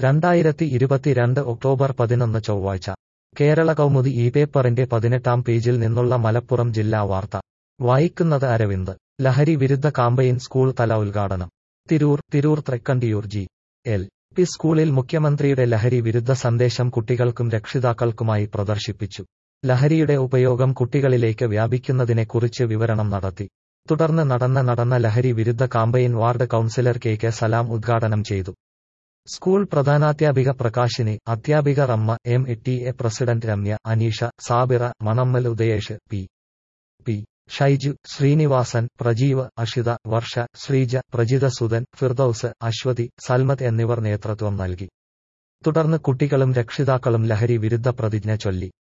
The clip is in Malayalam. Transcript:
2022 ഒക്ടോബർ 11 ചൊവ്വാഴ്ച കേരള കൗമുദി ഈ പേപ്പറിന്റെ 18-ാം പേജിൽ നിന്നുള്ള മലപ്പുറം ജില്ലാ വാർത്ത വായിക്കുന്നത് അരവിന്ദ്. ലഹരി വിരുദ്ധ കാമ്പയിൻ സ്കൂൾ തല ഉദ്ഘാടനം. തിരൂർ തൃക്കണ്ടിയൂർ ജി.എൽ.പി. സ്കൂളിൽ മുഖ്യമന്ത്രിയുടെ ലഹരി വിരുദ്ധ സന്ദേശം കുട്ടികൾക്കും രക്ഷിതാക്കൾക്കുമായി പ്രദർശിപ്പിച്ചു. ലഹരിയുടെ ഉപയോഗം കുട്ടികളിലേക്ക് വ്യാപിക്കുന്നതിനെക്കുറിച്ച് വിവരണം നടത്തി. തുടർന്ന് നടന്ന ലഹരി വിരുദ്ധ campaign ward councillor K Salam ഉദ്ഘാടനം ചെയ്തു. സ്കൂൾ പ്രധാനാധ്യാപിക പ്രകാശിനി, അധ്യാപിക Ramma, MTA president Ramya, Aneesha, Sabira, Manammal Udayesh, P. Shaiju, Srinivasan, Prajeev, Ashitha, Varsha, Sreeja, Prajitha Sudhan, Firdous, Aswathy, Salmath എന്നിവർ നേതൃത്വം നൽകി. തുടർന്ന് കുട്ടികളും രക്ഷിതാക്കളും ലഹരി വിരുദ്ധ പ്രതിജ്ഞ ചൊല്ലി.